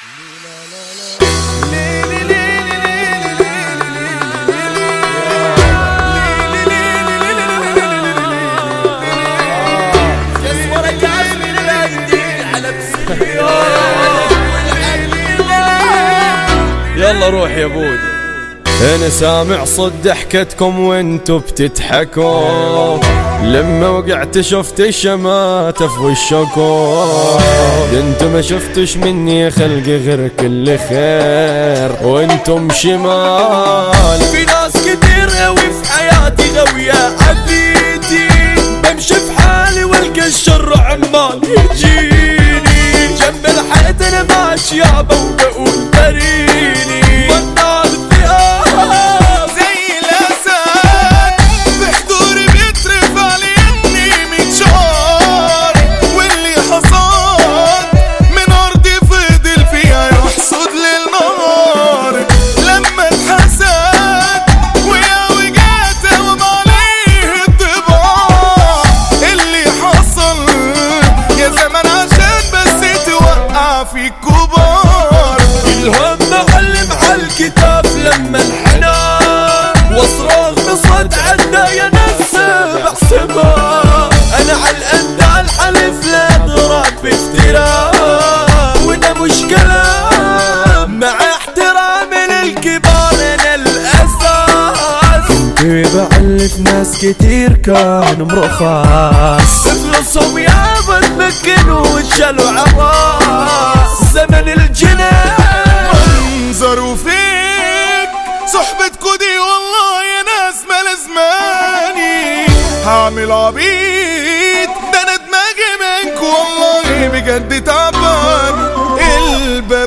يلا روح يا بودي. انا سامع صد ضحكتكم وانتو بتضحكوا، لما وقعت شفت الشماتة في وشكوا، انتو ما شفتش مني خلقي غير كل خير وانتم شمال. في ناس كتير قوي في حياتي غاوية عديتي، بمشي في حالي والقى الشر عمال يجيني، جنب الحيط انا ماشي يابا وبقول بريني، والنار الثياب زي الاسد في حضوري بيترفع لي اني متشار، واللي حصاد من ارضي فضل فيها يحصد للنار، لما اتحسد ويا وجعت وما عليه الطباع، اللي حصل يا زمان عشان بس توقع في الكبار، الهم معلم عالكتاف لما انحنى، واصراخ بصوت عنا يا ناس بحسبها، انا عالقد عالحلف لا ضرب بافتراء، وده مش كلام مع احترامي للكبار انا الاساس، كنت بعلف ناس كتير كانوا مرخص، فلوسهم يابا تمكنوا واتشالوا عراس، زمن الجنان منظروا فيك صحبتكوا دي والله يا ناس ما لازماني، هعمل عبيط ده انا دماغي منكوا والله بجد تعبان، الباب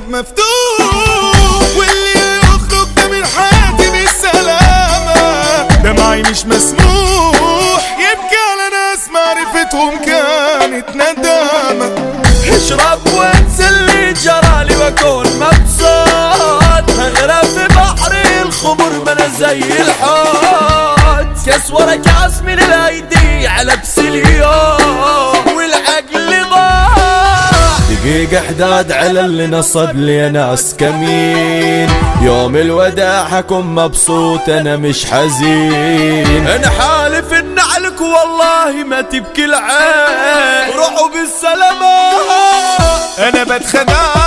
مفتوح واللي يخرج ده من حياتي بالسلامة، دمعي مش مسموح يبكي على ناس معرفتهم كانت ندامة، اشرب وانسى اللي جرالي واكون مبسوط، هغرق في بحر الخمر ما انا زي الحوت، كاس ورا كاس من الايدي على بسليون والعقل ضاع، دقيقة حداد على اللي نصب لي ناس كمين، يوم الوداع حكون مبسوط انا مش حزين، انا حالف ان عليك والله ما تبكي العين، روحوا بالسلامة انا بتخدع